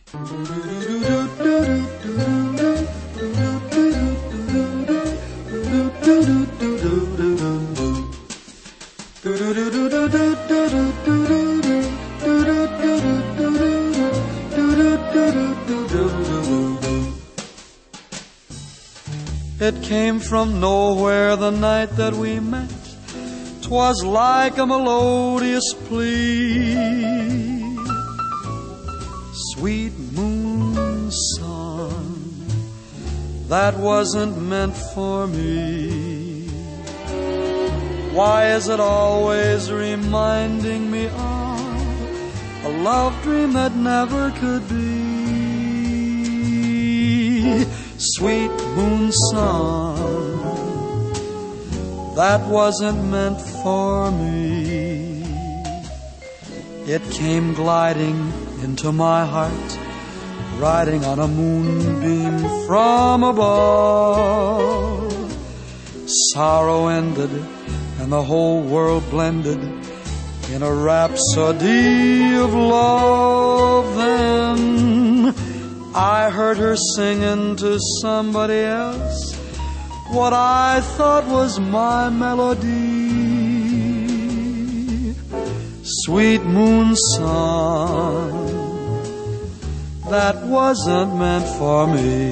It came from nowhere the night that we met. 'Twas like a melodious plea. Sweet moon song that wasn't meant for me. Why is it always reminding me of a love dream that never could be? Sweet moon song that wasn't meant for me. It came gliding into my heart, riding on a moonbeam from above. Sorrow ended and the whole world blended in a rhapsody of love. Then I heard her singing to somebody else what I thought was my melody. Sweet moon song that wasn't meant for me.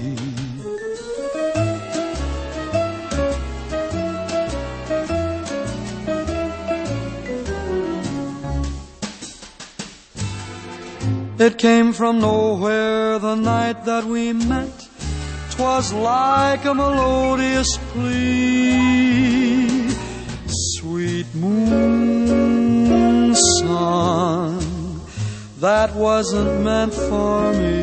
It came from nowhere the night that we met. 'Twas like a melodious plea. Sweet moon song that wasn't meant for me.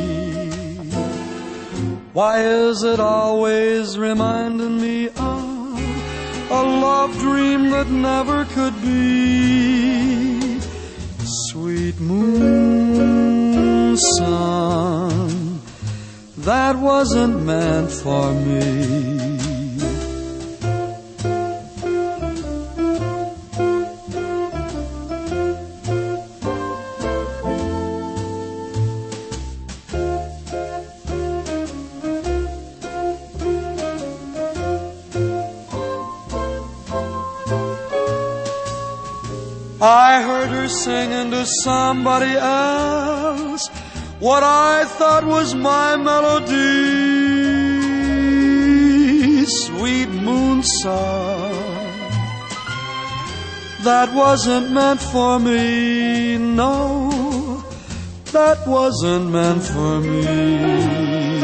Why is it always reminding me of a love dream that never could be? Sweet moon song that wasn't meant for me. I heard her singing to somebody else what I thought was my melody. Sweet moon song that wasn't meant for me. No, that wasn't meant for me.